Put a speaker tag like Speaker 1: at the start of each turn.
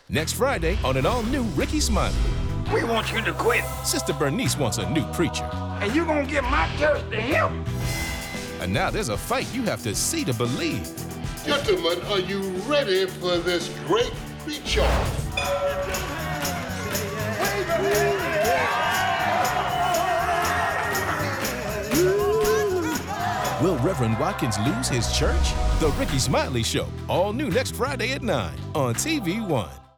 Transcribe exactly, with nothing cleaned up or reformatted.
Speaker 1: Next Friday on an all-new Ricky Smiley.
Speaker 2: We want you to quit.
Speaker 1: Sister Bernice wants a new preacher.
Speaker 2: And you gonna give my church to him?
Speaker 1: And now there's a fight you have to see to believe.
Speaker 3: Gentlemen, are you ready for this great preacher?
Speaker 1: Will Reverend Watkins lose his church? The Ricky Smiley Show, all new next Friday at nine on T V One.